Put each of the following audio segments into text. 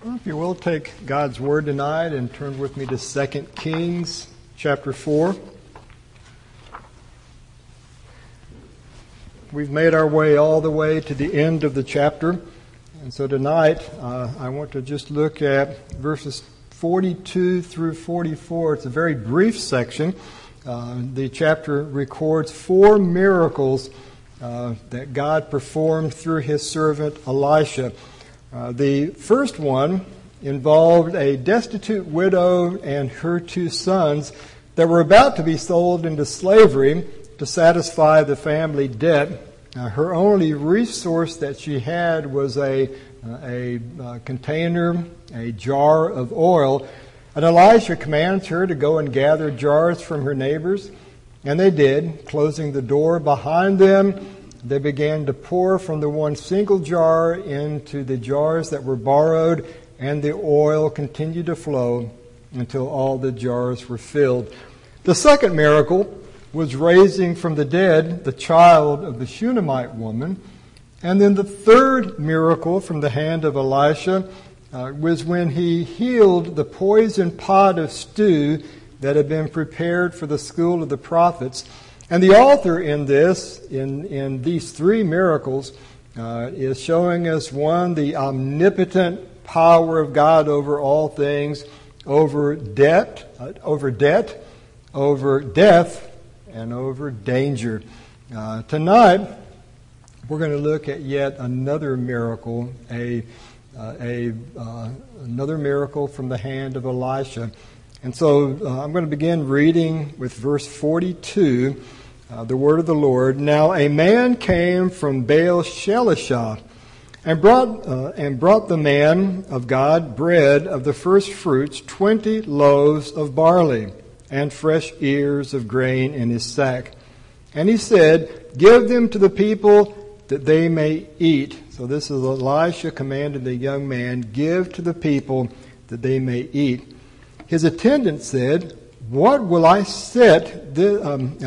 Well, if you will, take God's Word tonight and turn with me to 2 Kings chapter 4. We've made our way all the way to the end of the chapter. And so tonight, I want to just look at verses 42 through 44. It's a very brief section. The chapter records 4 miracles that God performed through His servant Elisha. The first one involved a destitute widow and her 2 sons that were about to be sold into slavery to satisfy the family debt. Her only resource that she had was a container, a jar of oil. And Elisha commands her to go and gather jars from her neighbors. And they did, closing the door behind them. They began to pour from the one single jar into the jars that were borrowed, and the oil continued to flow until all the jars were filled. The second miracle was raising from the dead the child of the Shunammite woman. And then the third miracle from the hand of Elisha was when he healed the poisoned pot of stew that had been prepared for the school of the prophets. And the author in these 3 miracles, is showing us, one, the omnipotent power of God over all things, over debt, over death, and over danger. Tonight, we're going to look at yet another miracle, another miracle from the hand of Elisha. And so I'm going to begin reading with verse 42. The word of the Lord. Now a man came from Baal Shalishah and brought the man of God bread of the first fruits, 20 loaves of barley, and fresh ears of grain in his sack. And he said, give them to the people that they may eat. So this is Elisha commanded the young man, give to the people that they may eat. His attendant said, What will I set this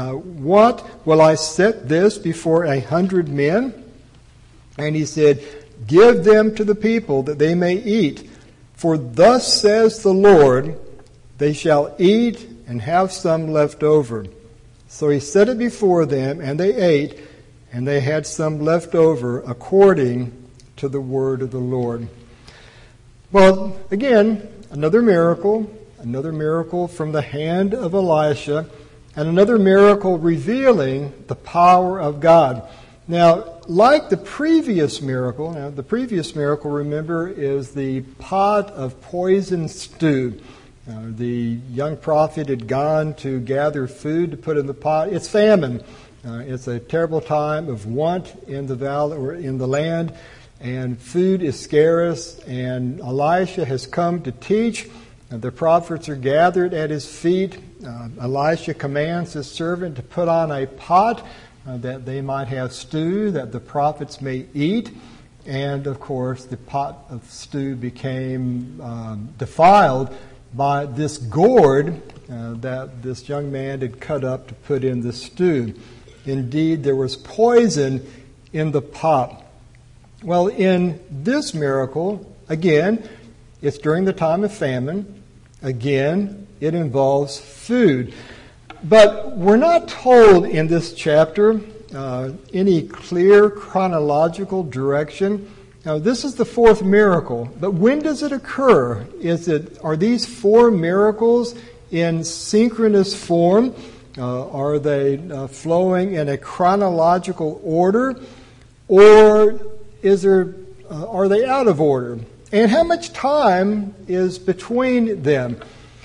before 100 men? And he said, give them to the people that they may eat. For thus says the Lord, they shall eat and have some left over. So he set it before them, and they ate, and they had some left over according to the word of the Lord. Well, again, another miracle from the hand of Elisha, and another miracle revealing the power of God. Now, like the previous miracle, remember, is the pot of poisoned stew. The young prophet had gone to gather food to put in the pot. It's famine. It's a terrible time of want in the valley or in the land, and food is scarce, and Elisha has come to teach. The prophets are gathered at his feet. Elisha commands his servant to put on a pot that they might have stew, that the prophets may eat. And, of course, the pot of stew became defiled by this gourd that this young man had cut up to put in the stew. Indeed, there was poison in the pot. Well, in this miracle, again, it's during the time of famine. Again, it involves food. But we're not told in this chapter any clear chronological direction. Now, this is the 4th miracle. But when does it occur? Are these 4 miracles in synchronous form? Are they flowing in a chronological order? Or are they out of order? And how much time is between them?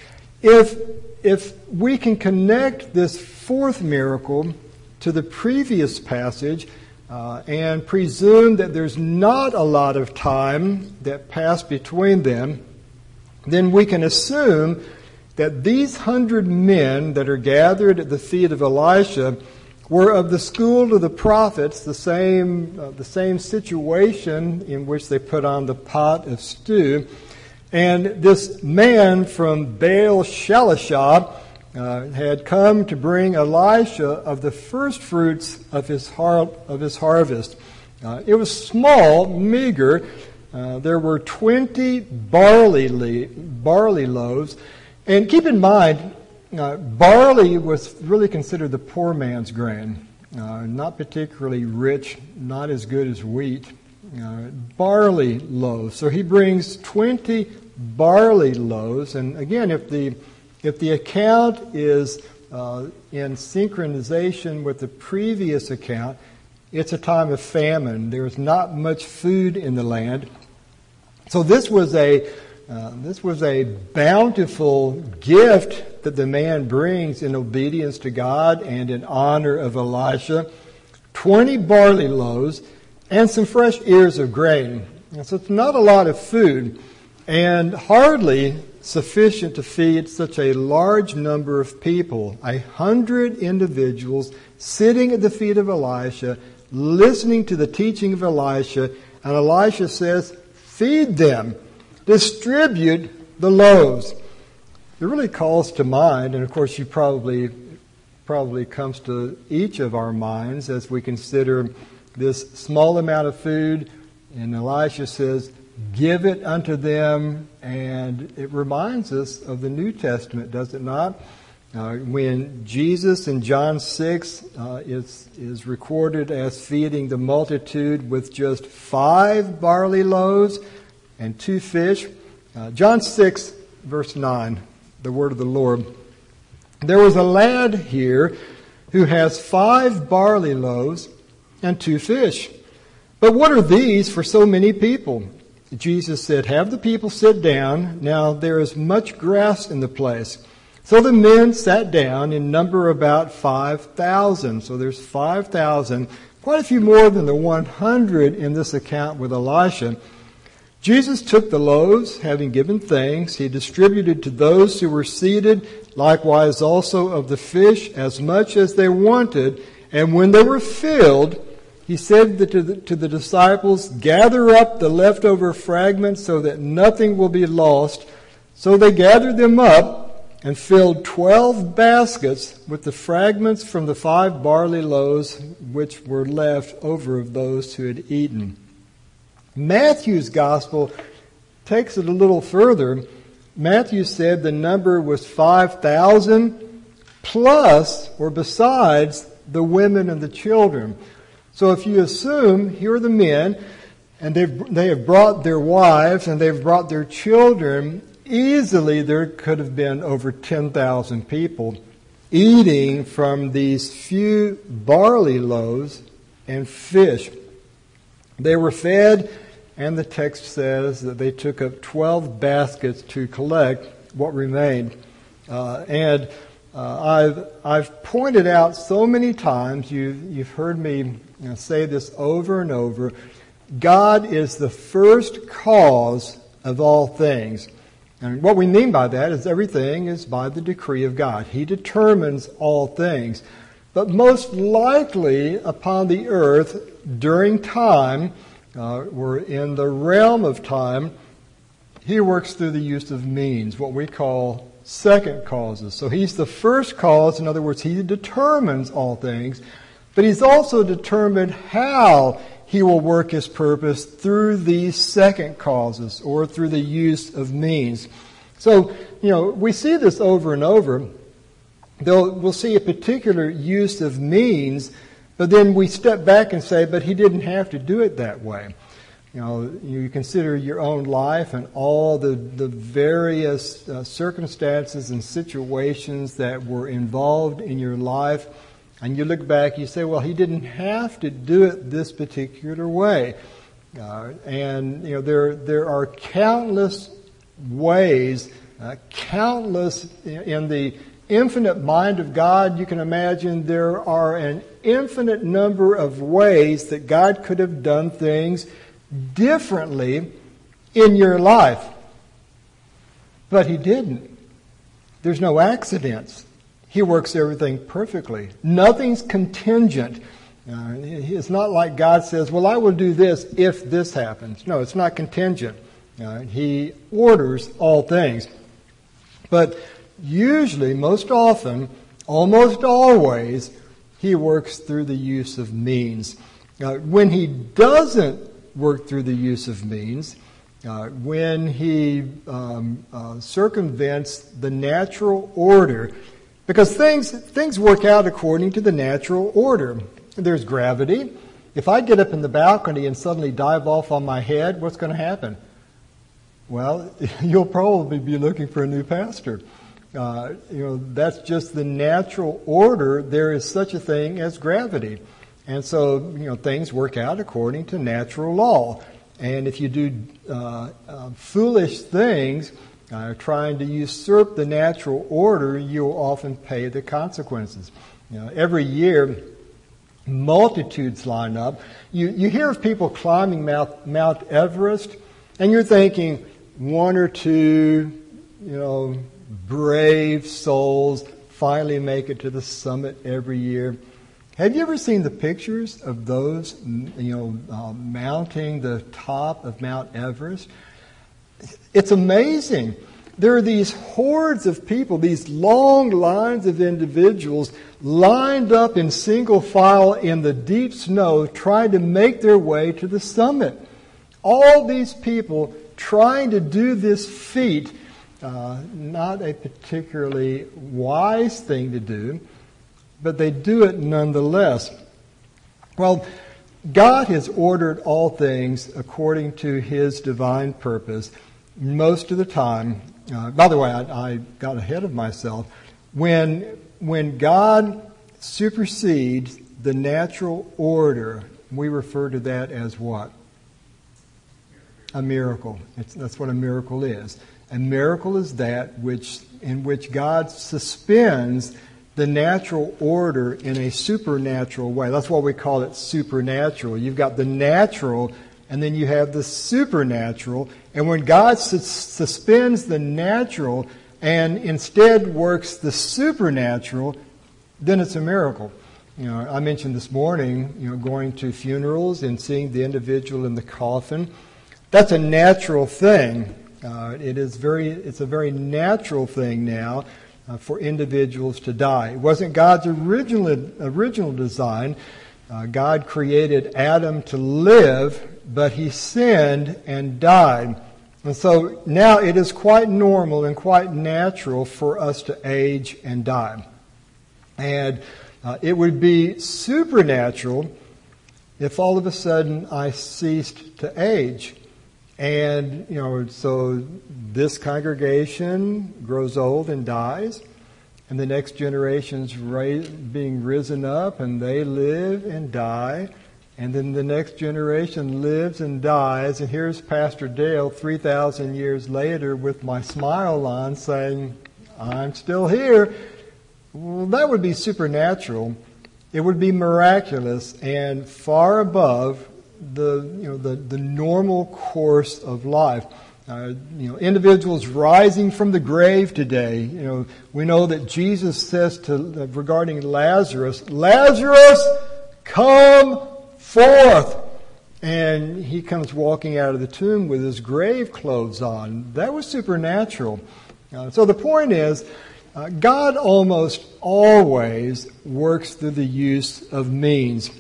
If we can connect this 4th miracle to the previous passage and presume that there's not a lot of time that passed between them, then we can assume that these 100 men that are gathered at the feet of Elisha were of the school of the prophets, the same situation in which they put on the pot of stew. And this man from Baal Shalishah had come to bring Elisha of the first fruits of his harvest. It was small, meager, there were 20 barley loaves. And keep in mind, barley was really considered the poor man's grain. Not particularly rich, not as good as wheat. Barley loaves. So he brings 20 barley loaves. And again, if the account is in synchronization with the previous account, it's a time of famine. There's not much food in the land. So this was a bountiful gift that the man brings in obedience to God and in honor of Elisha. 20 barley loaves and some fresh ears of grain. And so it's not a lot of food and hardly sufficient to feed such a large number of people. 100 individuals sitting at the feet of Elisha, listening to the teaching of Elisha, and Elisha says, feed them, distribute the loaves. It really calls to mind, and of course you probably comes to each of our minds as we consider this small amount of food, and Elisha says, give it unto them, and it reminds us of the New Testament, does it not? When Jesus in John 6 is recorded as feeding the multitude with just 5 barley loaves and 2 fish. John 6, verse 9, the word of the Lord. There was a lad here who has 5 barley loaves and 2 fish. But what are these for so many people? Jesus said, have the people sit down. Now there is much grass in the place. So the men sat down, in number about 5,000. So there's 5,000, quite a few more than the 100 in this account with Elisha. Jesus took the loaves, having given thanks. He distributed to those who were seated, likewise also of the fish, as much as they wanted. And when they were filled, he said to the disciples, gather up the leftover fragments so that nothing will be lost. So they gathered them up and filled 12 baskets with the fragments from the 5 barley loaves which were left over of those who had eaten. Matthew's gospel takes it a little further. Matthew said the number was 5,000 plus or besides the women and the children. So if you assume here are the men, and they have brought their wives and they've brought their children, easily there could have been over 10,000 people eating from these few barley loaves and fish. They were fed, and the text says that they took up 12 baskets to collect what remained. I've pointed out so many times, you've heard me say this over and over, God is the first cause of all things. And what we mean by that is everything is by the decree of God. He determines all things. But most likely upon the earth during time, or in the realm of time, He works through the use of means, what we call second causes. So He's the first cause. In other words, He determines all things. But He's also determined how He will work His purpose through these second causes or through the use of means. So, we see this over and over. We'll see a particular use of means, but then we step back and say, but He didn't have to do it that way. You consider your own life and all the various circumstances and situations that were involved in your life, and you look back, you say, well, He didn't have to do it this particular way. There are countless ways, countless in the infinite mind of God. You can imagine there are an infinite number of ways that God could have done things differently in your life. But He didn't. There's no accidents. He works everything perfectly. Nothing's contingent. It's not like God says, well, I will do this if this happens. No, it's not contingent. He orders all things. But usually, most often, almost always, He works through the use of means. When He doesn't work through the use of means. When he circumvents the natural order, because things work out according to the natural order. There's gravity. If I get up in the balcony and suddenly dive off on my head, what's going to happen? Well, you'll probably be looking for a new pastor. That's just the natural order. There is such a thing as gravity. And so, things work out according to natural law. And if you do foolish things, trying to usurp the natural order, you'll often pay the consequences. Every year, multitudes line up. You hear of people climbing Mount Everest, and you're thinking one or two, brave souls finally make it to the summit every year. Have you ever seen the pictures of those, mounting the top of Mount Everest? It's amazing. There are these hordes of people, these long lines of individuals lined up in single file in the deep snow trying to make their way to the summit. All these people trying to do this feat, not a particularly wise thing to do, but they do it nonetheless. Well, God has ordered all things according to His divine purpose most of the time. By the way, I got ahead of myself. When God supersedes the natural order, we refer to that as what? A miracle. That's what a miracle is. A miracle is that in which God suspends the natural order in a supernatural way. That's why we call it supernatural. You've got the natural, and then you have the supernatural. And when God suspends the natural and instead works the supernatural, then it's a miracle. I mentioned this morning, going to funerals and seeing the individual in the coffin. That's a natural thing. It's a very natural thing now for individuals to die. It wasn't God's original design. God created Adam to live, but he sinned and died. And so now it is quite normal and quite natural for us to age and die. And it would be supernatural if all of a sudden I ceased to age. And, so this congregation grows old and dies, and the next generation's being risen up, and they live and die, and then the next generation lives and dies, and here's Pastor Dale 3,000 years later with my smile on saying, I'm still here. Well, that would be supernatural. It would be miraculous and far above the normal course of life. Individuals rising from the grave today. We know that Jesus says regarding Lazarus, Lazarus, come forth. And he comes walking out of the tomb with his grave clothes on. That was supernatural. So the point is, God almost always works through the use of means.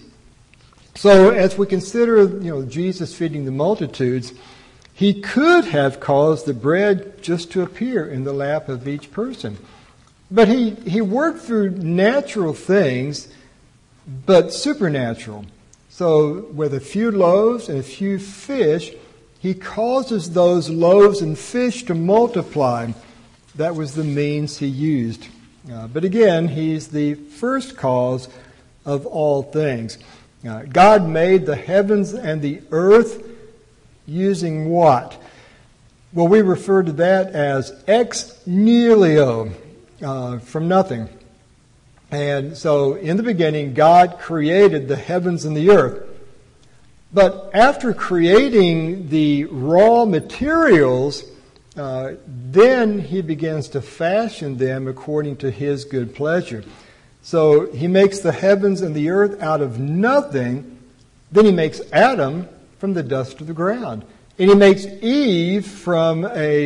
So as we consider, Jesus feeding the multitudes, he could have caused the bread just to appear in the lap of each person. But he worked through natural things, but supernatural. So with a few loaves and a few fish, he causes those loaves and fish to multiply. That was the means he used. But again, he's the first cause of all things. God made the heavens and the earth using what? Well, we refer to that as ex nihilo, from nothing. And so in the beginning, God created the heavens and the earth. But after creating the raw materials, then he begins to fashion them according to his good pleasure. So he makes the heavens and the earth out of nothing. Then he makes Adam from the dust of the ground. And he makes Eve from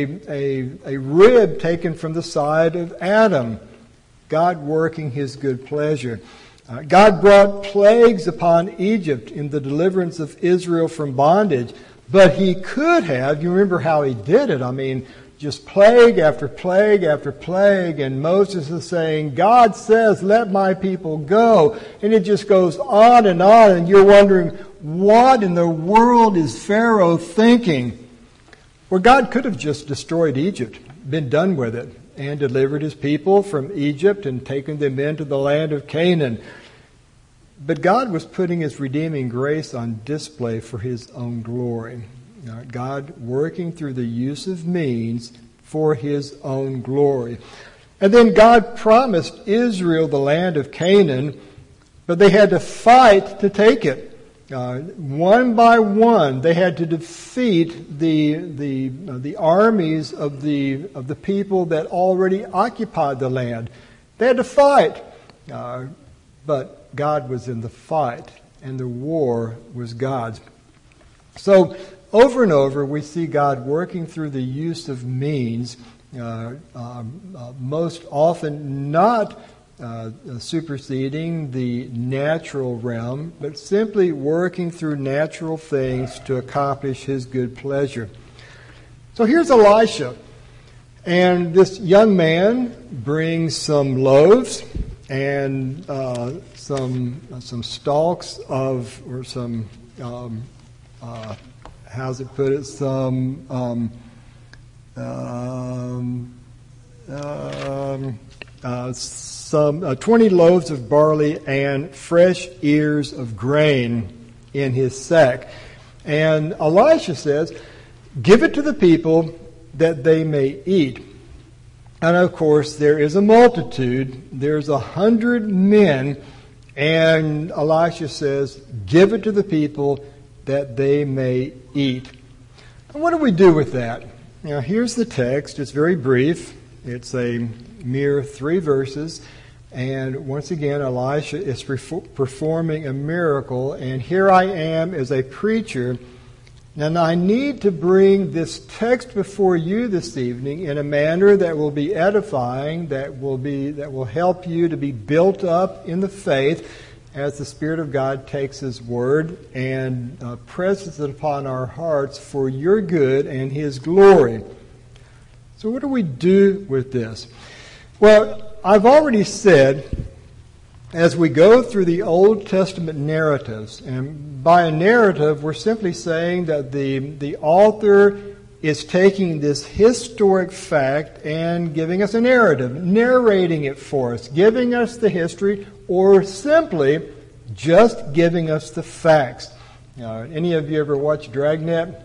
a rib taken from the side of Adam. God working his good pleasure. God brought plagues upon Egypt in the deliverance of Israel from bondage. But he could have, you remember how he did it. I mean, just plague after plague after plague. And Moses is saying, God says, let my people go. And it just goes on. And you're wondering, what in the world is Pharaoh thinking? Well, God could have just destroyed Egypt, been done with it, and delivered his people from Egypt and taken them into the land of Canaan. But God was putting his redeeming grace on display for his own glory. God working through the use of means for his own glory. And then God promised Israel the land of Canaan, but they had to fight to take it. One by one, they had to defeat the armies of the people that already occupied the land. They had to fight, but God was in the fight, and the war was God's. So over and over, we see God working through the use of means, most often not superseding the natural realm, but simply working through natural things to accomplish his good pleasure. So here's Elisha, and this young man brings some loaves and some stalks of, or some how's it put it? Some 20 loaves of barley and fresh ears of grain in his sack. And Elisha says, give it to the people that they may eat. And of course, there is a multitude. There's 100 men. And Elisha says, give it to the people that they may eat. And what do we do with that? Now, here's the text. It's very brief. It's a mere 3 verses. And once again, Elisha is performing a miracle. And here I am as a preacher. And I need to bring this text before you this evening in a manner that will be edifying, that will help you to be built up in the faith as the Spirit of God takes His Word and presses it upon our hearts for your good and His glory. So what do we do with this? Well, I've already said, as we go through the Old Testament narratives, and by a narrative we're simply saying that the author is taking this historic fact and giving us a narrative, narrating it for us, giving us the history, or simply just giving us the facts. Any of you ever watched Dragnet?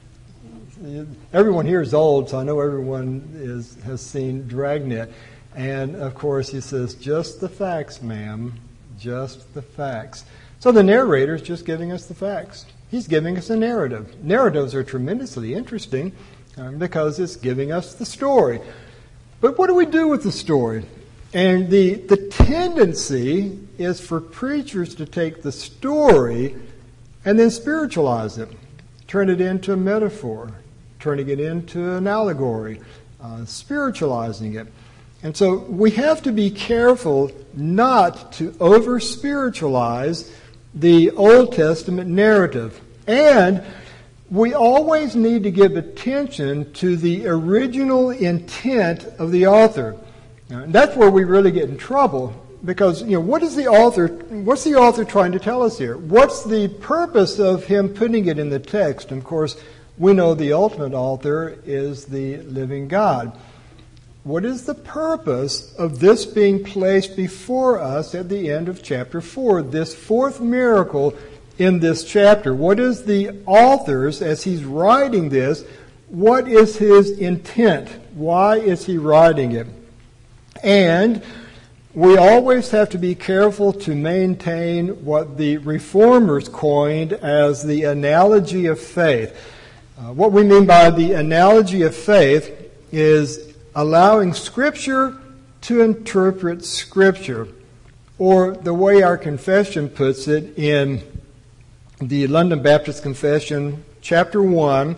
Everyone here is old, so I know everyone has seen Dragnet. And, of course, he says, just the facts, ma'am, just the facts. So the narrator is just giving us the facts. He's giving us a narrative. Narratives are tremendously interesting because it's giving us the story. But what do we do with the story? And the tendency is for preachers to take the story and then spiritualize it, turn it into a metaphor, turning it into an allegory, spiritualizing it. And so we have to be careful not to over-spiritualize the Old Testament narrative. And we always need to give attention to the original intent of the author. And that's where we really get in trouble, because what's the author trying to tell us here? What's the purpose of him putting it in the text? And of course, we know the ultimate author is the living God. What is the purpose of this being placed before us at the end of chapter 4, this fourth miracle in this chapter? What is the author's, as he's writing this, what is his intent? Why is he writing it? And we always have to be careful to maintain what the reformers coined as the analogy of faith. What we mean by the analogy of faith is allowing Scripture to interpret Scripture. Or the way our confession puts it in the London Baptist Confession, chapter 1,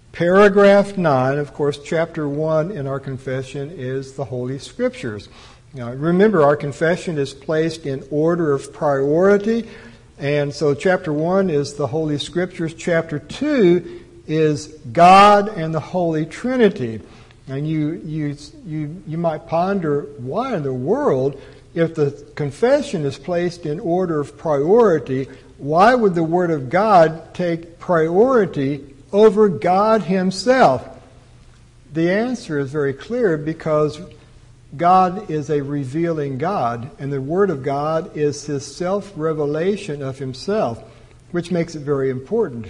paragraph 9. Of course, chapter 1 in our confession is the Holy Scriptures. Now, remember, our confession is placed in order of priority. And so chapter 1 is the Holy Scriptures. Chapter 2 is God and the Holy Trinity. And you might ponder, why in the world, if the confession is placed in order of priority, why would the Word of God take priority over God Himself? The answer is very clear, because God is a revealing God, and the Word of God is His self-revelation of Himself, which makes it very important.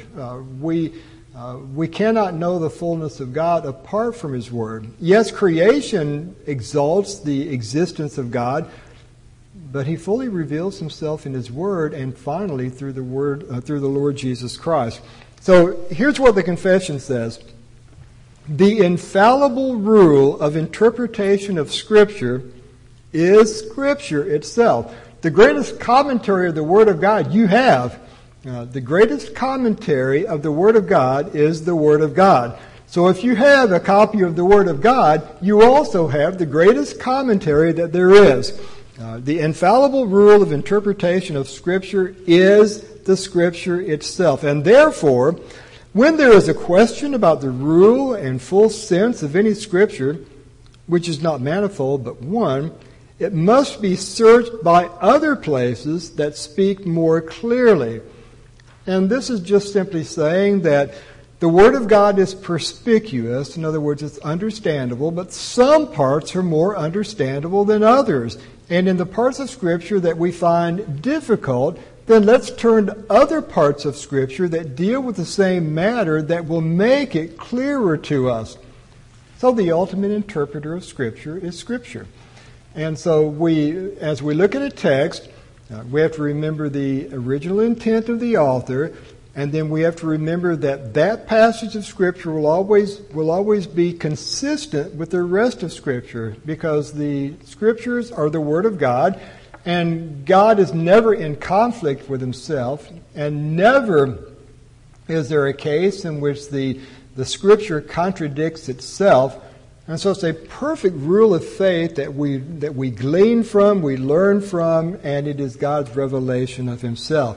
We cannot know the fullness of God apart from His Word. Yes, creation exalts the existence of God, but He fully reveals Himself in His Word, and finally through the Word, through the Lord Jesus Christ. So here's what the confession says. The infallible rule of interpretation of Scripture is Scripture itself. The greatest commentary of the Word of God you have. The greatest commentary of the Word of God is the Word of God. So if you have a copy of the Word of God, you also have the greatest commentary that there is. The infallible rule of interpretation of Scripture is the Scripture itself. And therefore, when there is a question about the rule and full sense of any Scripture, which is not manifold but one, it must be searched by other places that speak more clearly. And this is just simply saying that the Word of God is perspicuous. In other words, it's understandable, but some parts are more understandable than others. And in the parts of Scripture that we find difficult, then let's turn to other parts of Scripture that deal with the same matter that will make it clearer to us. So the ultimate interpreter of Scripture is Scripture. And so as we look at a text, we have to remember the original intent of the author, and then we have to remember that that passage of Scripture will always be consistent with the rest of Scripture, because the Scriptures are the Word of God, and God is never in conflict with Himself, and never is there a case in which the Scripture contradicts itself. And so it's a perfect rule of faith that we glean from, we learn from, and it is God's revelation of Himself.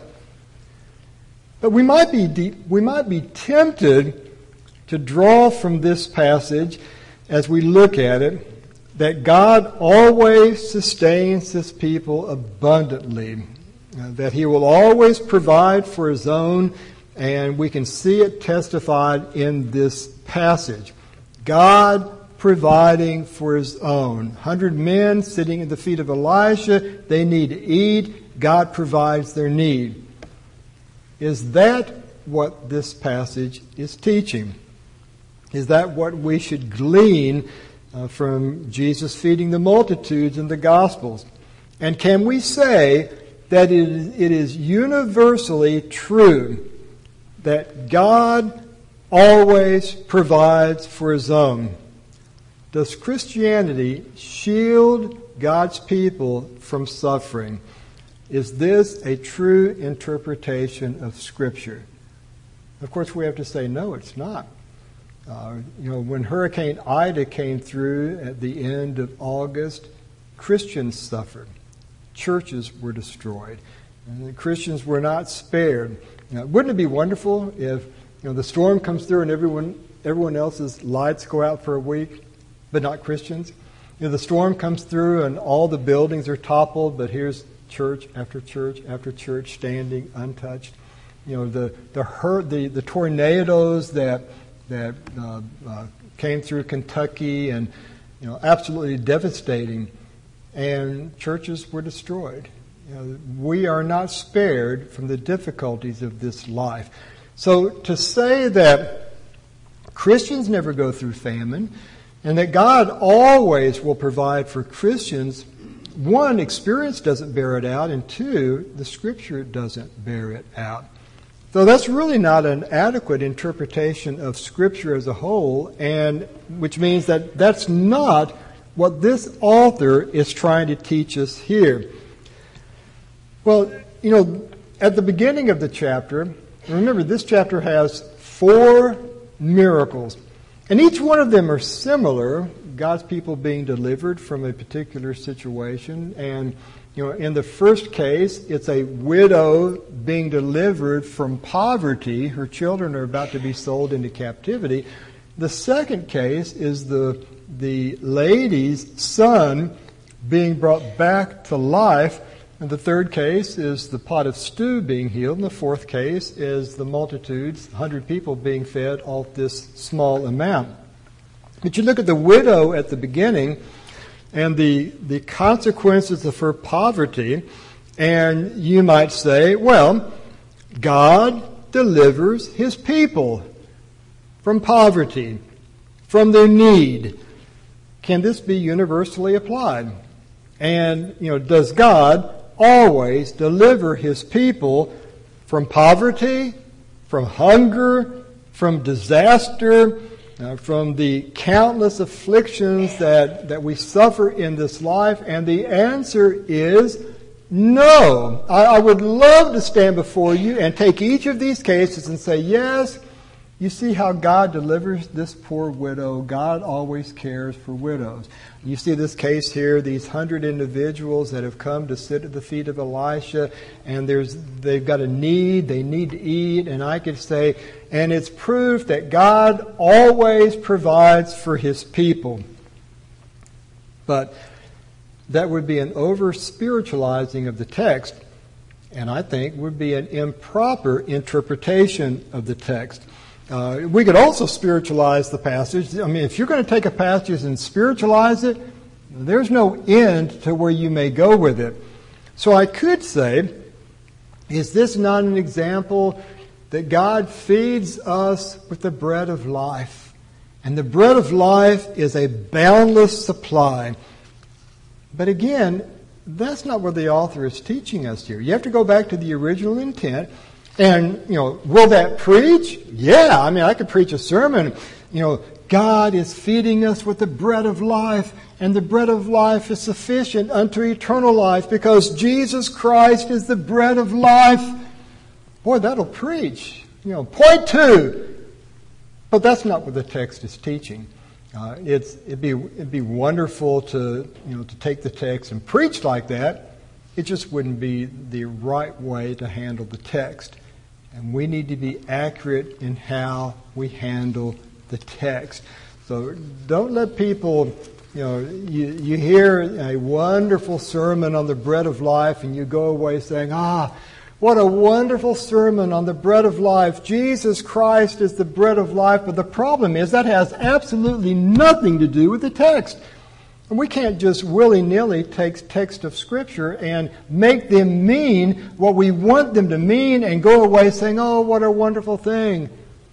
But we might be tempted to draw from this passage, as we look at it, that God always sustains His people abundantly, that He will always provide for His own, and we can see it testified in this passage. God providing for His own. 100 men sitting at the feet of Elisha, they need to eat. God provides their need. Is that what this passage is teaching? Is that what we should glean from Jesus feeding the multitudes in the Gospels? And can we say that it is universally true that God always provides for His own? Does Christianity shield God's people from suffering? Is this a true interpretation of Scripture? Of course, we have to say, no, it's not. When Hurricane Ida came through at the end of August, Christians suffered. Churches were destroyed. And the Christians were not spared. Wouldn't it be wonderful if the storm comes through and everyone else's lights go out for a week, but not Christians? The storm comes through and all the buildings are toppled, but here's church after church after church standing untouched. The tornadoes that came through Kentucky, and absolutely devastating, and churches were destroyed. We are not spared from the difficulties of this life. So to say that Christians never go through famine, and that God always will provide for Christians, one, experience doesn't bear it out, and two, the Scripture doesn't bear it out. So that's really not an adequate interpretation of Scripture as a whole, and which means that that's not what this author is trying to teach us here. Well, at the beginning of the chapter, remember this chapter has 4 miracles, and each one of them are similar, God's people being delivered from a particular situation. And, in the first case, it's a widow being delivered from poverty. Her children are about to be sold into captivity. The second case is the lady's son being brought back to life. And the third case is the pot of stew being healed. And the fourth case is the multitudes, 100 people being fed off this small amount. But you look at the widow at the beginning and the consequences of her poverty, and you might say, well, God delivers His people from poverty, from their need. Can this be universally applied? And, does God always deliver His people from poverty, from hunger, from disaster, from the countless afflictions that we suffer in this life? And the answer is no. I would love to stand before you and take each of these cases and say, yes, you see how God delivers this poor widow. God always cares for widows. You see this case here, these 100 individuals that have come to sit at the feet of Elisha, and they've got a need, they need to eat, and I could say, and it's proof that God always provides for His people. But that would be an over-spiritualizing of the text, and I think would be an improper interpretation of the text. We could also spiritualize the passage. I mean, if you're going to take a passage and spiritualize it, there's no end to where you may go with it. So I could say, is this not an example that God feeds us with the bread of life? And the bread of life is a boundless supply. But again, that's not what the author is teaching us here. You have to go back to the original intent. And, will that preach? Yeah, I could preach a sermon. God is feeding us with the bread of life, and the bread of life is sufficient unto eternal life because Jesus Christ is the bread of life. Boy, that'll preach. Point two. But that's not what the text is teaching. It'd be wonderful to take the text and preach like that. It just wouldn't be the right way to handle the text. And we need to be accurate in how we handle the text. So don't let people, you hear a wonderful sermon on the bread of life and you go away saying, what a wonderful sermon on the bread of life. Jesus Christ is the bread of life. But the problem is that has absolutely nothing to do with the text. And we can't just willy-nilly take text of Scripture and make them mean what we want them to mean and go away saying, oh, what a wonderful thing.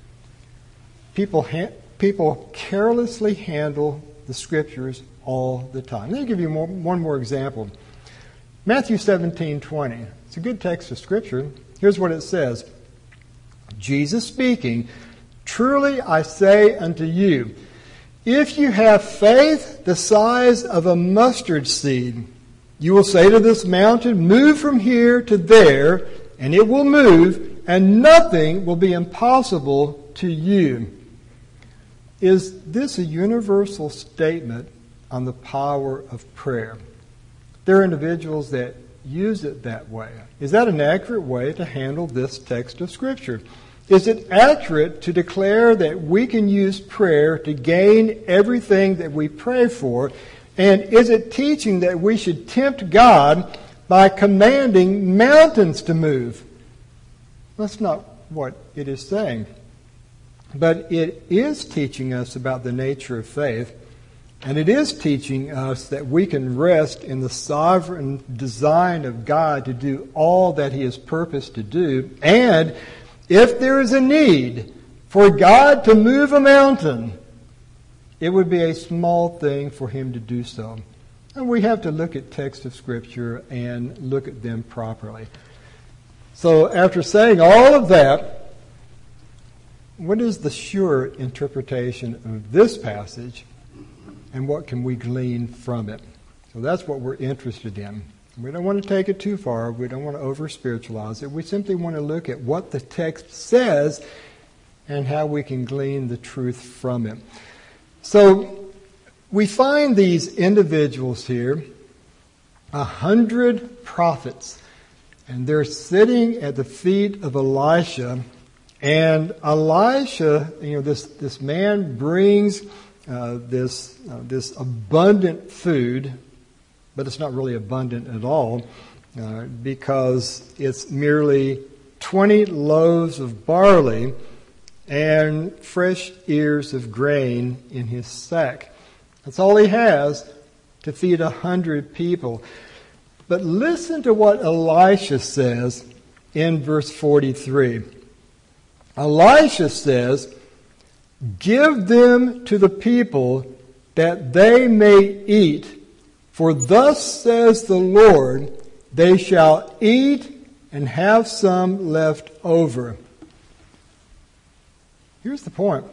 People carelessly handle the Scriptures all the time. Let me give you one more example. Matthew 17:20. It's a good text of Scripture. Here's what it says. Jesus speaking, truly I say unto you, if you have faith the size of a mustard seed, you will say to this mountain, move from here to there, and it will move, and nothing will be impossible to you. Is this a universal statement on the power of prayer? There are individuals that use it that way. Is that an accurate way to handle this text of Scripture? Is it accurate to declare that we can use prayer to gain everything that we pray for? And is it teaching that we should tempt God by commanding mountains to move? That's not what it is saying. But it is teaching us about the nature of faith. And it is teaching us that we can rest in the sovereign design of God to do all that He has purposed to do. And if there is a need for God to move a mountain, it would be a small thing for Him to do so. And we have to look at texts of Scripture and look at them properly. So after saying all of that, what is the sure interpretation of this passage, and what can we glean from it? So that's what we're interested in. We don't want to take it too far. We don't want to over-spiritualize it. We simply want to look at what the text says and how we can glean the truth from it. So We find these individuals here, 100 prophets, and they're sitting at the feet of Elisha. And Elisha, this man brings this abundant food, but it's not really abundant at all because it's merely 20 loaves of barley and fresh ears of grain in his sack. That's all he has to feed 100 people. But listen to what Elisha says in verse 43. Elisha says, "Give them to the people that they may eat, for thus says the Lord, they shall eat and have some left over." Here's the point.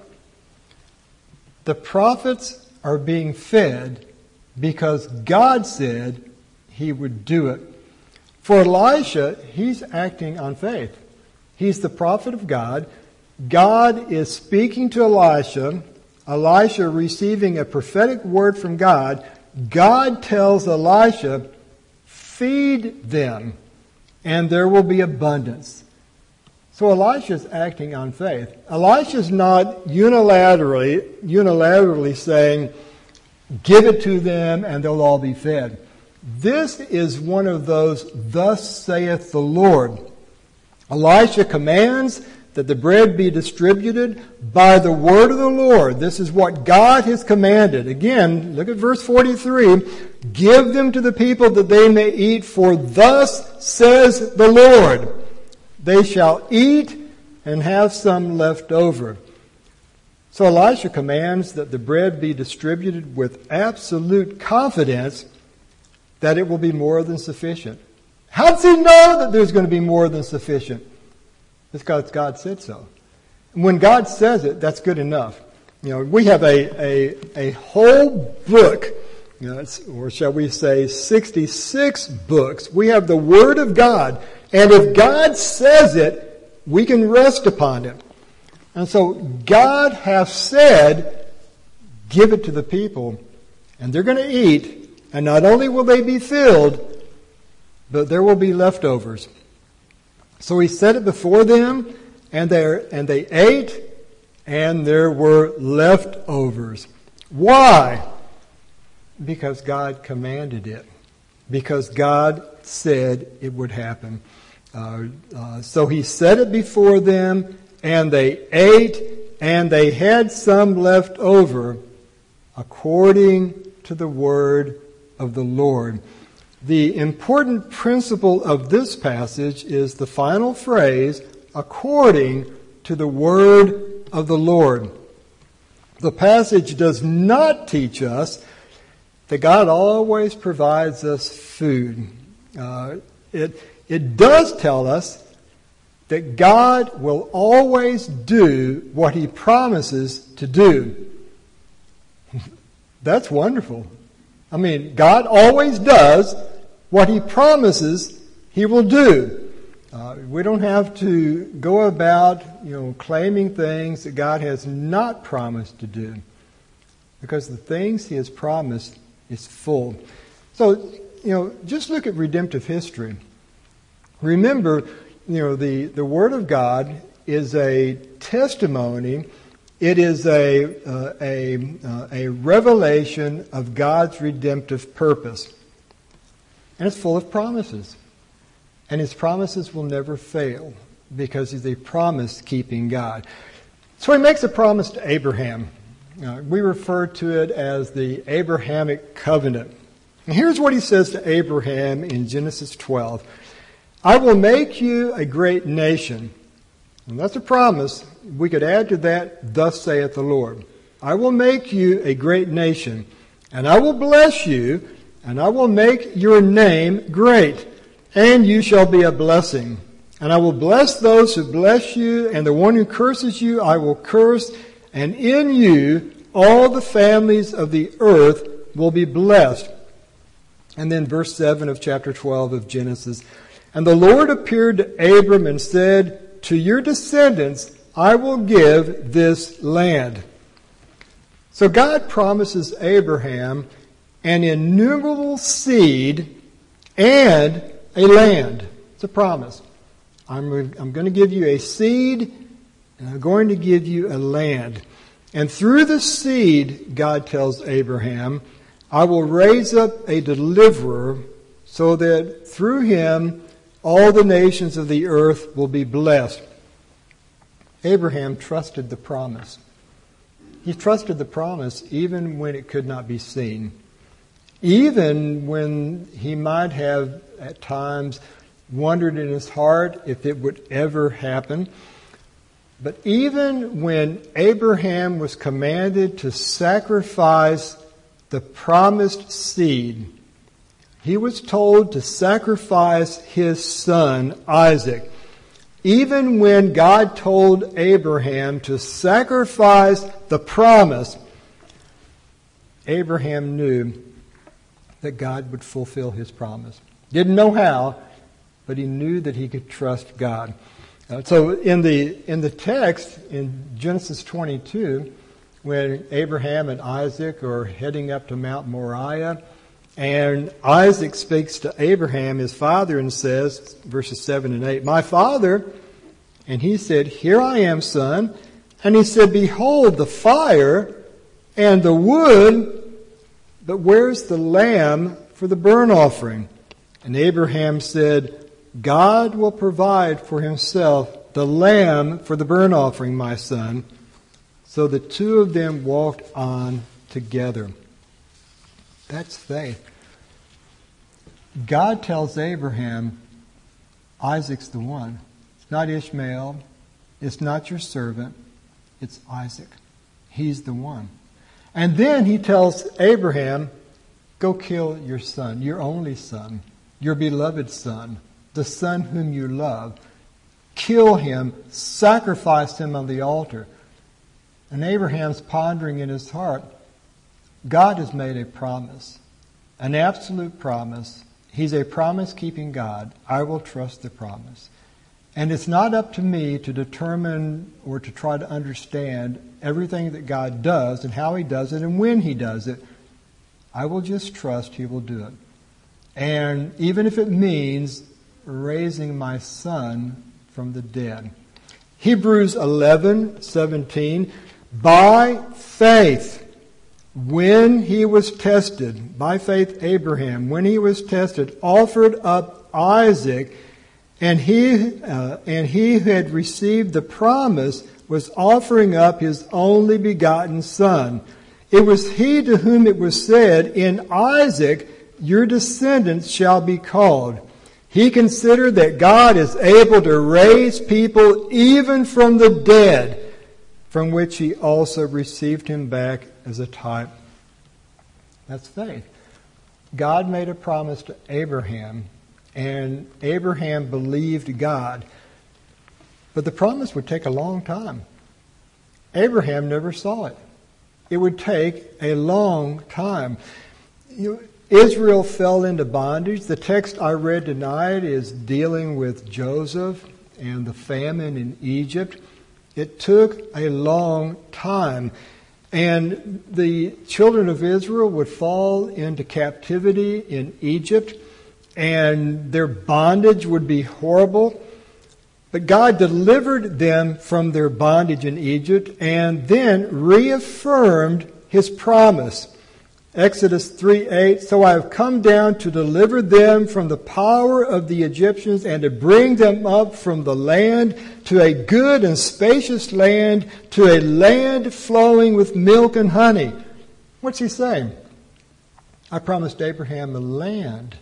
The prophets are being fed because God said he would do it. For Elisha, he's acting on faith. He's the prophet of God. God is speaking to Elisha. Elisha receiving a prophetic word from God. God tells Elisha, feed them, and there will be abundance. So Elisha is acting on faith. Elisha is not unilaterally saying, give it to them and they'll all be fed. This is one of those, thus saith the Lord. Elisha commands that the bread be distributed by the word of the Lord. This is what God has commanded. Again, look at verse 43. Give them to the people that they may eat, for thus says the Lord. They shall eat and have some left over. So Elisha commands that the bread be distributed with absolute confidence that it will be more than sufficient. How does he know that there's going to be more than sufficient? It's because God said so. And when God says it, that's good enough. We have a whole book, or shall we say 66 books. We have the Word of God. And if God says it, we can rest upon it. And so God has said, give it to the people, and they're going to eat. And not only will they be filled, but there will be leftovers. So he set it before them, and they ate, and there were leftovers. Why? Because God commanded it. Because God said it would happen. So he set it before them, and they ate, and they had some left over, according to the word of the Lord. The important principle of this passage is the final phrase, according to the word of the Lord. The passage does not teach us that God always provides us food. It does tell us that God will always do what he promises to do. That's wonderful. I mean, God always does what he promises he will do. We don't have to go about, claiming things that God has not promised to do, because the things he has promised is full. So, just look at redemptive history. Remember, the Word of God is a testimony. It is a revelation of God's redemptive purpose. And it's full of promises. And his promises will never fail because he's a promise-keeping God. So he makes a promise to Abraham. We refer to it as the Abrahamic covenant. And here's what he says to Abraham in Genesis 12. I will make you a great nation. And that's a promise. We could add to that, thus saith the Lord. I will make you a great nation, and I will bless you, and I will make your name great, and you shall be a blessing. And I will bless those who bless you, and the one who curses you I will curse, and in you all the families of the earth will be blessed. And then verse 7 of chapter 12 of Genesis. And the Lord appeared to Abram and said, to your descendants I will give this land. So God promises Abraham an innumerable seed and a land. It's a promise. I'm going to give you a seed, and I'm going to give you a land. And through the seed, God tells Abraham, I will raise up a deliverer so that through him all the nations of the earth will be blessed. Abraham trusted the promise. He trusted the promise even when it could not be seen. Even when he might have at times wondered in his heart if it would ever happen. But even when Abraham was commanded to sacrifice the promised seed, he was told to sacrifice his son, Isaac. Even when God told Abraham to sacrifice the promise, Abraham knew that God would fulfill his promise. Didn't know how, but he knew that he could trust God. So in the text, in Genesis 22, when Abraham and Isaac are heading up to Mount Moriah, and Isaac speaks to Abraham, his father, and says, verses 7 and 8, My father, and he said, Here I am, son. And he said, Behold the fire and the wood, but where's the lamb for the burnt offering? And Abraham said, God will provide for himself the lamb for the burnt offering, my son. So the two of them walked on together. That's faith. God tells Abraham, Isaac's the one. It's not Ishmael. It's not your servant. It's Isaac. He's the one. And then he tells Abraham, go kill your son, your only son, your beloved son, the son whom you love. Kill him, sacrifice him on the altar. And Abraham's pondering in his heart, God has made a promise, an absolute promise. He's a promise-keeping God. I will trust the promise. And it's not up to me to determine or to try to understand everything that God does and how He does it and when He does it. I will just trust He will do it. And even if it means raising my son from the dead. Hebrews 11:17, by faith, when he was tested, by faith Abraham, when he was tested, offered up Isaac, and he who had received the promise was offering up his only begotten son. It was he to whom it was said, in Isaac your descendants shall be called. He considered that God is able to raise people even from the dead, from which he also received him back as a type. That's faith. God made a promise to Abraham, and Abraham believed God. But the promise would take a long time. Abraham never saw it. It would take a long time. Israel fell into bondage. The text I read tonight is dealing with Joseph and the famine in Egypt. It took a long time. And the children of Israel would fall into captivity in Egypt, and their bondage would be horrible. But God delivered them from their bondage in Egypt and then reaffirmed His promise. Exodus 3:8, so I have come down to deliver them from the power of the Egyptians and to bring them up from the land to a good and spacious land, to a land flowing with milk and honey. What's he saying? I promised Abraham a land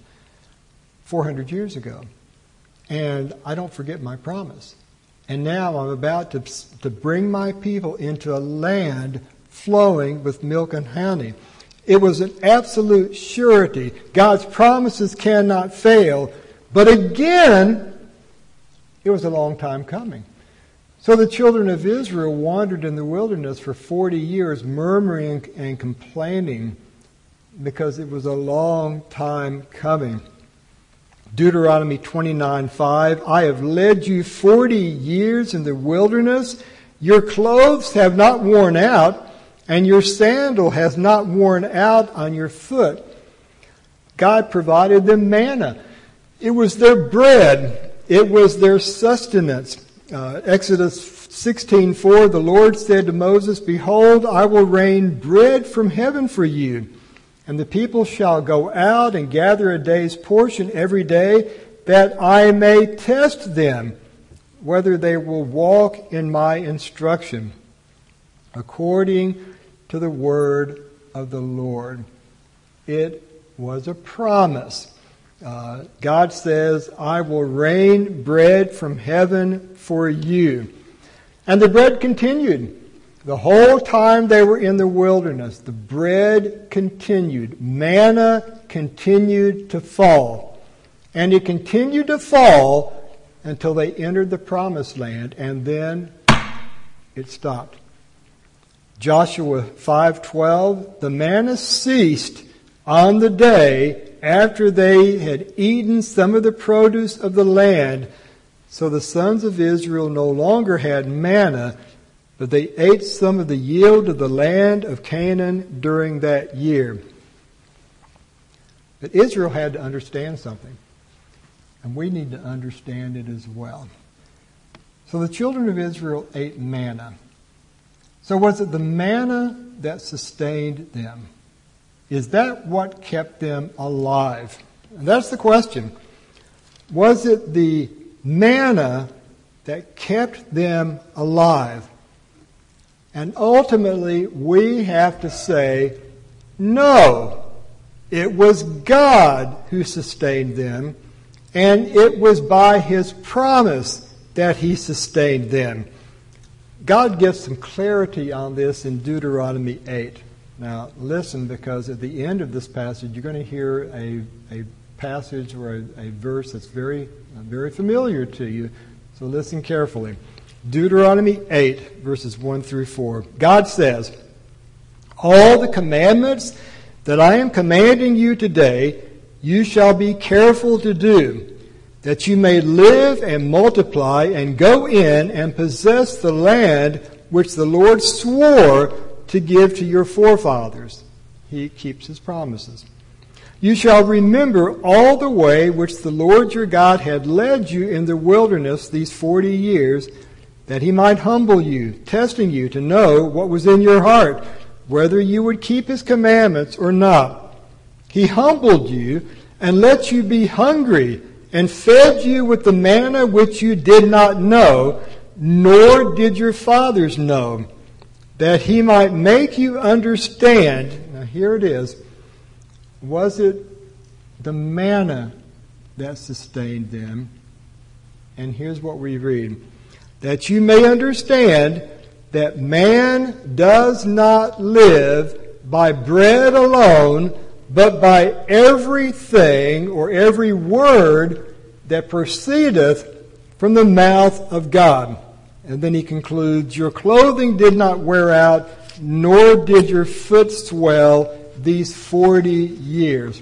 400 years ago, and I don't forget my promise. And now I'm about to bring my people into a land flowing with milk and honey. It was an absolute surety. God's promises cannot fail. But again, it was a long time coming. So the children of Israel wandered in the wilderness for 40 years, murmuring and complaining because it was a long time coming. Deuteronomy 29:5, I have led you 40 years in the wilderness. Your clothes have not worn out, and your sandal has not worn out on your foot. God provided them manna. It was their bread. It was their sustenance. Exodus 16:4, the Lord said to Moses, Behold, I will rain bread from heaven for you, and the people shall go out and gather a day's portion every day, that I may test them, whether they will walk in my instruction, according to the word of the Lord. It was a promise. God says, I will rain bread from heaven for you. And the bread continued. The whole time they were in the wilderness, the bread continued. Manna continued to fall. And it continued to fall until they entered the promised land, and then it stopped. Joshua 5:12, the manna ceased on the day after they had eaten some of the produce of the land. So the sons of Israel no longer had manna, but they ate some of the yield of the land of Canaan during that year. But Israel had to understand something, and we need to understand it as well. So the children of Israel ate manna. So was it the manna that sustained them? Is that what kept them alive? And that's the question. Was it the manna that kept them alive? And ultimately, we have to say, no. It was God who sustained them, and it was by His promise that He sustained them. God gives some clarity on this in Deuteronomy 8. Now, listen, because at the end of this passage, you're going to hear a passage or a verse that's very, very familiar to you. So listen carefully. Deuteronomy 8, verses 1 through 4. God says, All the commandments that I am commanding you today, you shall be careful to do, that you may live and multiply and go in and possess the land which the Lord swore to give to your forefathers. He keeps His promises. You shall remember all the way which the Lord your God had led you in the wilderness these 40 years, that He might humble you, testing you to know what was in your heart, whether you would keep His commandments or not. He humbled you and let you be hungry, and fed you with the manna which you did not know, nor did your fathers know, that He might make you understand. Now here it is. Was it the manna that sustained them? And here's what we read. That you may understand that man does not live by bread alone, but by everything or every word that proceedeth from the mouth of God. And then he concludes, your clothing did not wear out, nor did your foot swell these 40 years.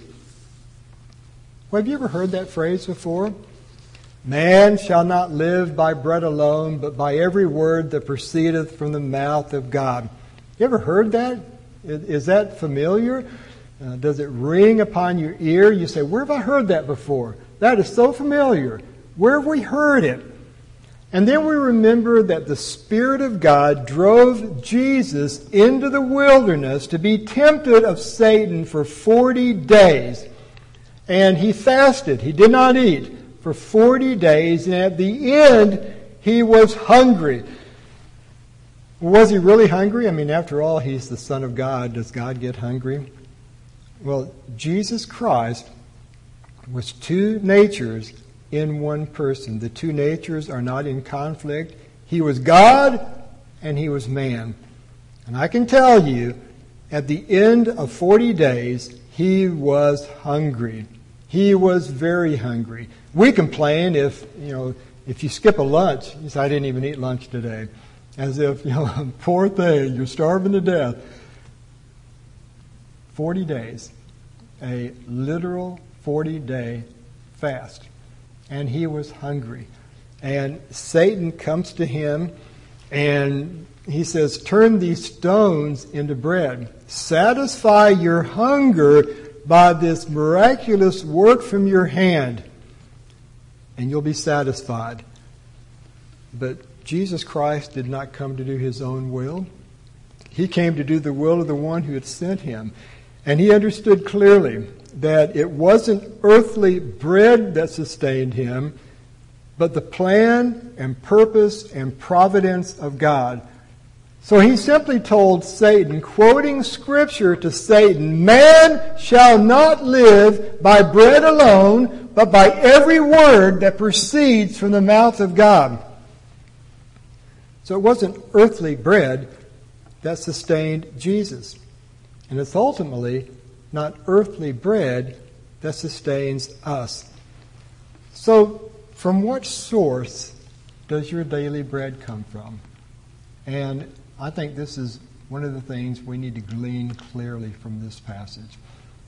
Well, have you ever heard that phrase before? Man shall not live by bread alone, but by every word that proceedeth from the mouth of God. You ever heard that? Is that familiar? Does it ring upon your ear? You say, where have I heard that before? That is so familiar. Where have we heard it? And then we remember that the Spirit of God drove Jesus into the wilderness to be tempted of Satan for 40 days. And He fasted. He did not eat for 40 days. And at the end, He was hungry. Was He really hungry? I mean, after all, He's the Son of God. Does God get hungry? Well, Jesus Christ was two natures in one person. The two natures are not in conflict. He was God and He was man. And I can tell you, at the end of 40 days, He was hungry. He was very hungry. We complain if you skip a lunch. You say, I didn't even eat lunch today. As if, poor thing, you're starving to death. 40 days. A literal 40-day fast. And He was hungry. And Satan comes to Him And he says, turn these stones into bread. Satisfy your hunger by this miraculous work from your hand, and you'll be satisfied. But Jesus Christ did not come to do his own will. He came to do the will of the one who had sent him. And he understood clearly that it wasn't earthly bread that sustained him, but the plan and purpose and providence of God. So he simply told Satan, quoting Scripture to Satan, man shall not live by bread alone, but by every word that proceeds from the mouth of God. So it wasn't earthly bread that sustained Jesus. And it's ultimately not earthly bread that sustains us. So from what source does your daily bread come from? And I think this is one of the things we need to glean clearly from this passage.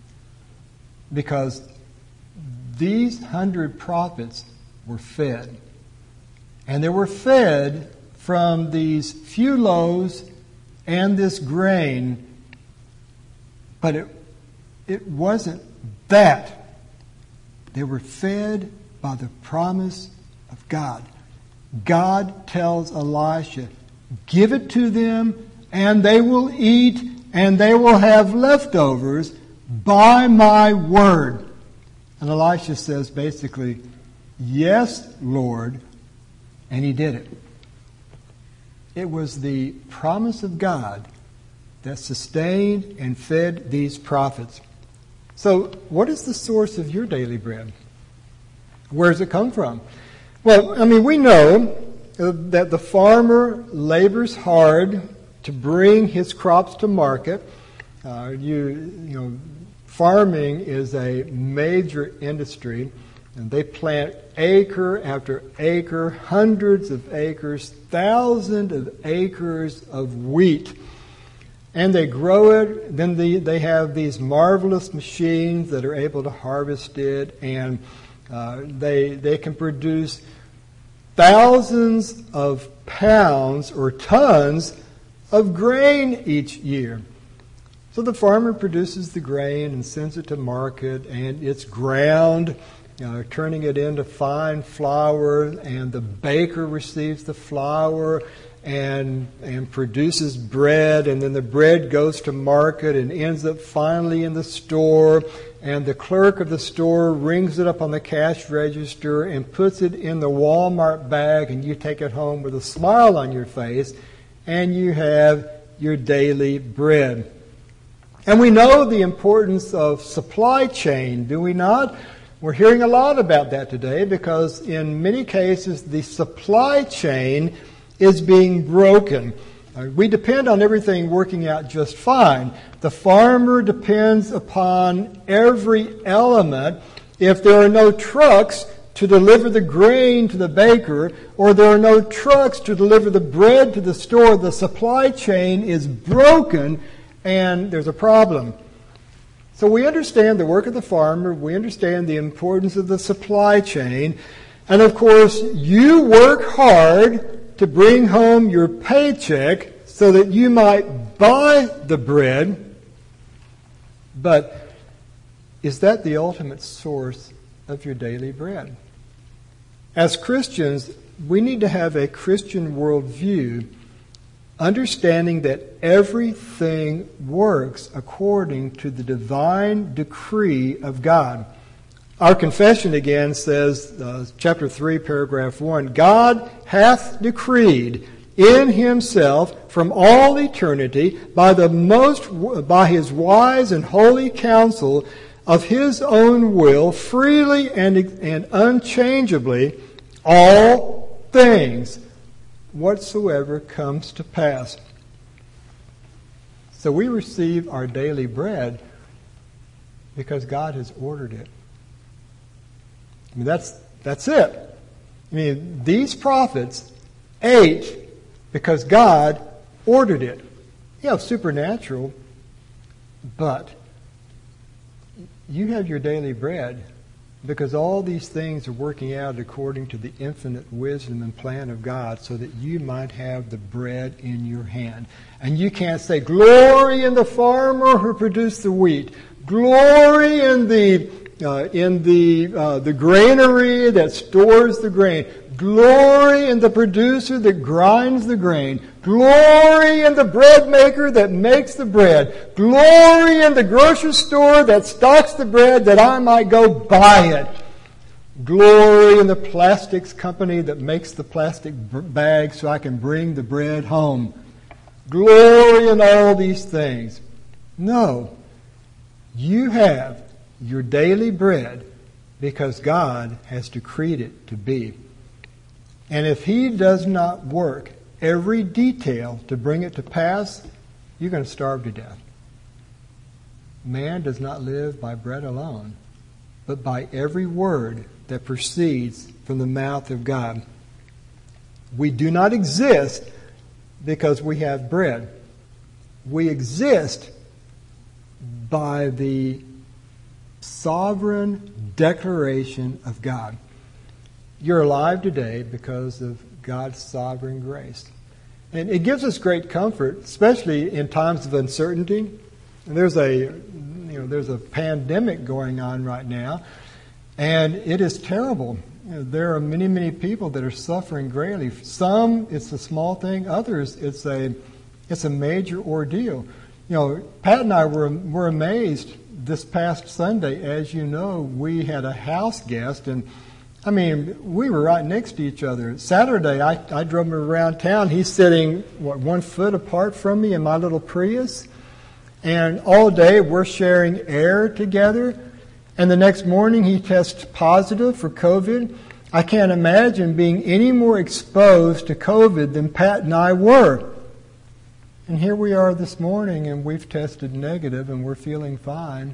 Because these 100 prophets were fed. And they were fed from these few loaves and this grain. But it wasn't that. They were fed by the promise of God. God tells Elisha, give it to them, and they will eat, and they will have leftovers by my word. And Elisha says basically, yes, Lord, and he did it. It was the promise of God that sustained and fed these prophets. So what is the source of your daily bread? Where does it come from? Well, we know that the farmer labors hard to bring his crops to market. Farming is a major industry, and they plant acre after acre, hundreds of acres, thousands of acres of wheat. And they grow it. Then they have these marvelous machines that are able to harvest it, and they can produce thousands of pounds or tons of grain each year. So the farmer produces the grain and sends it to market, and it's ground, turning it into fine flour, and the baker receives the flour and produces bread, and then the bread goes to market and ends up finally in the store, and the clerk of the store rings it up on the cash register and puts it in the Walmart bag, and you take it home with a smile on your face, and you have your daily bread. And we know the importance of supply chain, do we not? We're hearing a lot about that today because in many cases the supply chain is being broken. We depend on everything working out just fine. The farmer depends upon every element. If there are no trucks to deliver the grain to the baker, or there are no trucks to deliver the bread to the store, the supply chain is broken and there's a problem. So we understand the work of the farmer. We understand the importance of the supply chain. And of course, you work hard to bring home your paycheck so that you might buy the bread. But is that the ultimate source of your daily bread? As Christians, we need to have a Christian worldview, understanding that everything works according to the divine decree of God. Our confession again says, chapter 3, paragraph 1, God hath decreed in himself from all eternity by his wise and holy counsel of his own will, freely and unchangeably, all things whatsoever comes to pass. So we receive our daily bread because God has ordered it. That's it. These prophets ate because God ordered it. Supernatural, but you have your daily bread Because all these things are working out according to the infinite wisdom and plan of God so that you might have the bread in your hand. And you can't say, glory in the farmer who produced the wheat. Glory in the granary that stores the grain. Glory in the producer that grinds the grain. Glory in the bread maker that makes the bread. Glory in the grocery store that stocks the bread that I might go buy it. Glory in the plastics company that makes the plastic bags so I can bring the bread home. Glory in all these things. No. You have your daily bread because God has decreed it to be. And if He does not work every detail to bring it to pass, you're going to starve to death. Man does not live by bread alone, but by every word that proceeds from the mouth of God. We do not exist because we have bread. We exist by the sovereign declaration of God. You're alive today because of God's sovereign grace. And it gives us great comfort, especially in times of uncertainty. There's a pandemic going on right now, and it is terrible. There are many, many people that are suffering greatly. Some, it's a small thing. Others, it's a major ordeal. Pat and I were amazed this past Sunday. As you know, we had a house guest, and we were right next to each other. Saturday, I drove him around town. He's sitting, 1 foot apart from me in my little Prius. And all day, we're sharing air together. And the next morning, he tests positive for COVID. I can't imagine being any more exposed to COVID than Pat and I were. And here we are this morning, and we've tested negative, and we're feeling fine.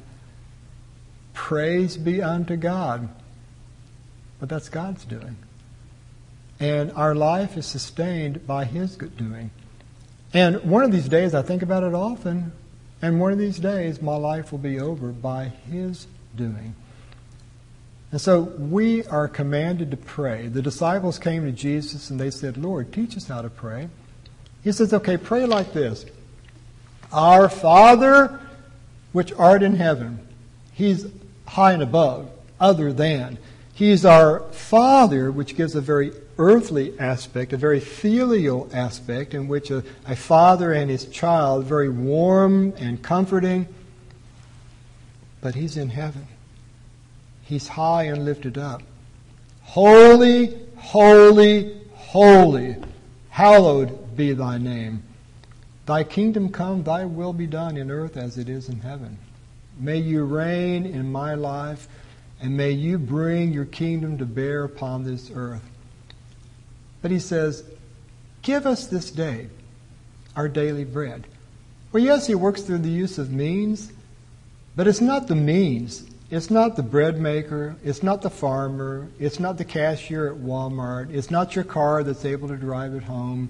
Praise be unto God. But that's God's doing. And our life is sustained by His good doing. And one of these days, I think about it often, and one of these days, my life will be over by His doing. And so we are commanded to pray. The disciples came to Jesus and they said, Lord, teach us how to pray. He says, okay, pray like this. Our Father, which art in heaven. He's high and above, other than. He's our Father, which gives a very earthly aspect, a very filial aspect, in which a father and his child, very warm and comforting. But He's in heaven. He's high and lifted up. Holy, holy, holy, hallowed be Thy name. Thy kingdom come, Thy will be done in earth as it is in heaven. May You reign in my life, and may You bring Your kingdom to bear upon this earth. But He says, give us this day our daily bread. Well, yes, He works through the use of means, but it's not the means. It's not the bread maker. It's not the farmer. It's not the cashier at Walmart. It's not your car that's able to drive it home.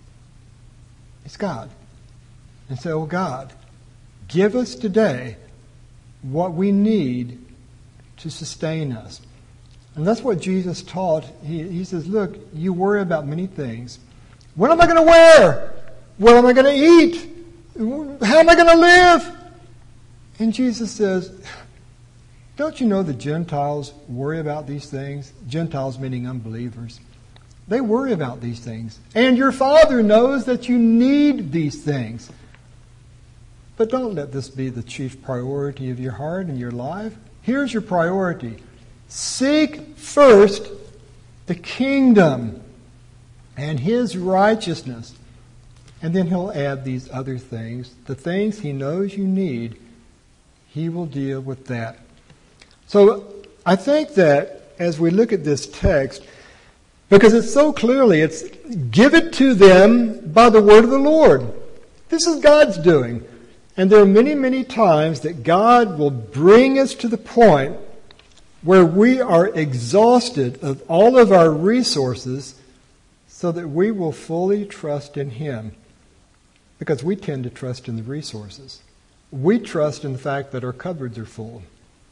It's God. And so, God, give us today what we need to sustain us. And that's what Jesus taught. He says, look, you worry about many things. What am I going to wear? What am I going to eat? How am I going to live? And Jesus says, don't you know the Gentiles worry about these things? Gentiles meaning unbelievers. They worry about these things. And your Father knows that you need these things. But don't let this be the chief priority of your heart and your life. Here's your priority. Seek first the kingdom and His righteousness. And then He'll add these other things. The things He knows you need, He will deal with that. So I think that as we look at this text, because it's so clearly, it's give it to them by the word of the Lord. This is God's doing. And there are many, many times that God will bring us to the point where we are exhausted of all of our resources so that we will fully trust in Him. Because we tend to trust in the resources. We trust in the fact that our cupboards are full.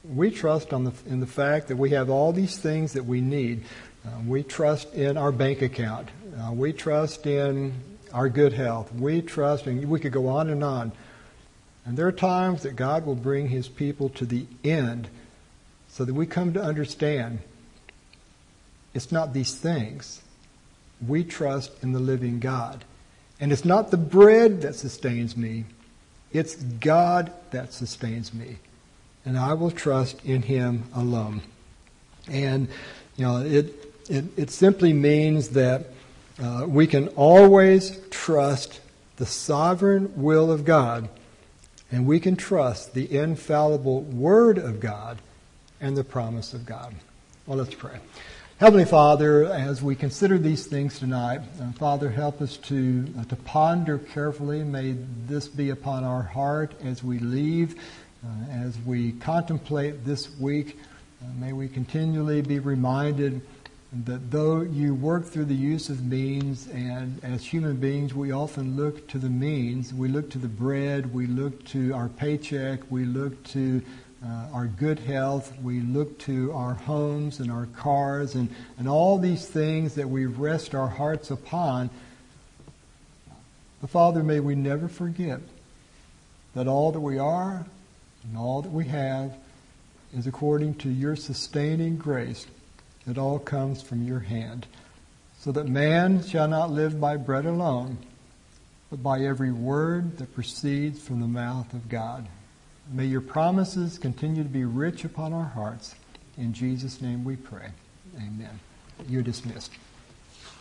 we trust in the fact that we have all these things that we need. We trust in our bank account. We trust in our good health. We trust, and we could go on. And there are times that God will bring His people to the end so that we come to understand it's not these things. We trust in the living God. And it's not the bread that sustains me. It's God that sustains me. And I will trust in Him alone. And, it simply means that we can always trust the sovereign will of God. And we can trust the infallible Word of God and the promise of God. Well, let's pray. Heavenly Father, as we consider these things tonight, Father, help us to ponder carefully. May this be upon our heart as we leave, as we contemplate this week. May we continually be reminded that though you work through the use of means, and as human beings we often look to the means, we look to the bread, we look to our paycheck, we look to our good health, we look to our homes and our cars and all these things that we rest our hearts upon. But Father, may we never forget that all that we are and all that we have is according to your sustaining grace. It all comes from your hand, so that man shall not live by bread alone, but by every word that proceeds from the mouth of God. May your promises continue to be rich upon our hearts. In Jesus' name we pray. Amen. You're dismissed.